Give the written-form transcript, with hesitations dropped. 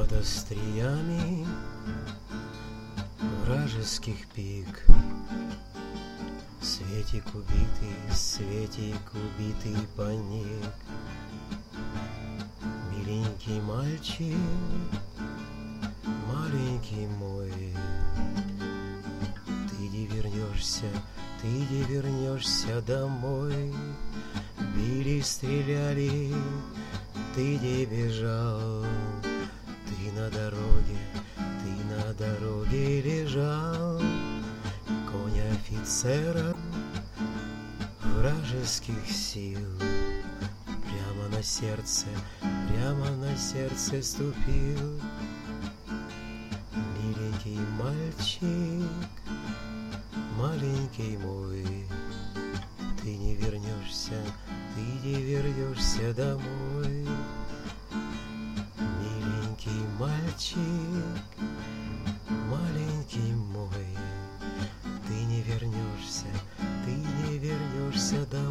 Под остриями вражеских пик светик убитый паник. Миленький мальчик, маленький мой, ты не вернешься домой. Били, стреляли, ты не бежал, ты на дороге лежал. Конь офицера вражеских сил прямо на сердце ступил. Миленький мальчик, маленький мой, ты не вернешься домой. Миленький мальчик, маленький мой, ты не вернешься домой.